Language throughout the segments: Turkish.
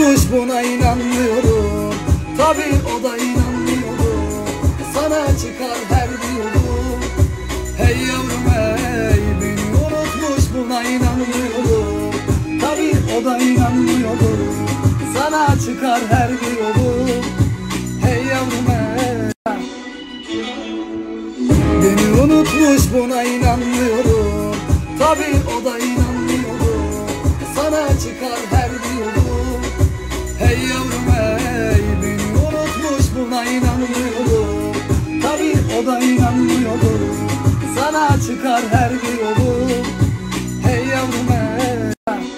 unutmuş buna inanmıyorum. Tabii o da inanmıyorum. Sana çıkar her bir yolum. Hey yavrum hey, beni unutmuş buna inanmıyorum. Tabii o da inanmıyorum. Sana çıkar her bir yolum. Hey yavrum hey. Beni unutmuş buna inanmıyorum. Tabii o da inanmıyorum. Sana çıkar her bir yolum. Hey yavrum hey, beni unutmuş buna inanmıyorum. Tabii o da inanmıyorum. Sana çıkar her bir yolum. Hey yavrum hey.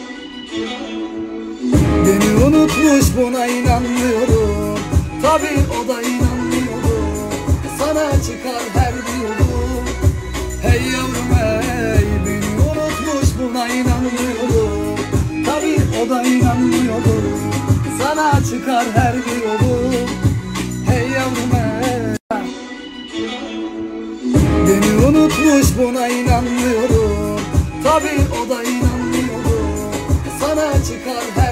Beni unutmuş buna inanmıyorum. Tabii o da inanmıyorum. Sana çıkar her bir yolum. Hey yavrum hey, beni unutmuş buna inanmıyorum. Tabii o da inanmıyorum. Sana çıkar her bir yolum. Hey yavrum hey. Beni unutmuş buna inanmıyorum. Tabii o da inanmıyorum. Sana çıkar her